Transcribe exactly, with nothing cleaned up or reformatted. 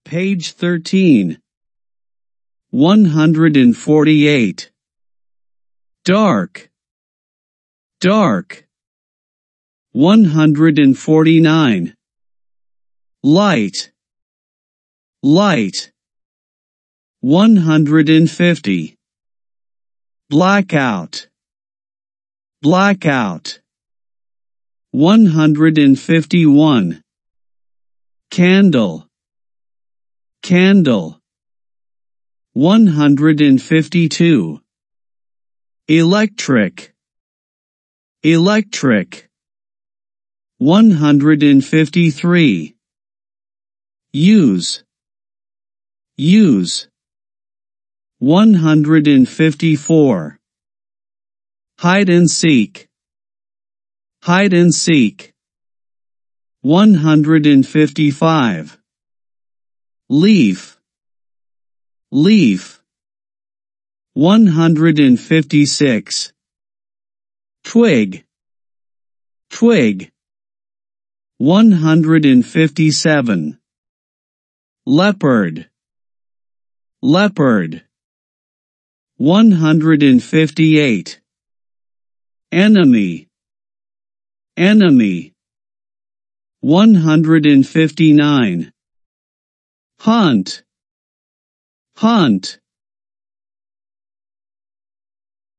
Page thirteen. one hundred forty-eight. Dark. Dark. one hundred forty-nine. Light. Light. one hundred fifty. Blackout. Blackout. one hundred fifty-one. Candle. Candle. one hundred fifty-two. Electric. Electric. one hundred fifty-three. Use. Use. one hundred fifty-four. Hide and seek. Hide and seek. one hundred fifty-five. Leaf. Leaf. one hundred fifty-six. Twig. Twig. one hundred fifty-seven. Leopard. Leopard. one hundred fifty-eight. Enemy. Enemy. one hundred fifty-nine. Hunt. Hunt.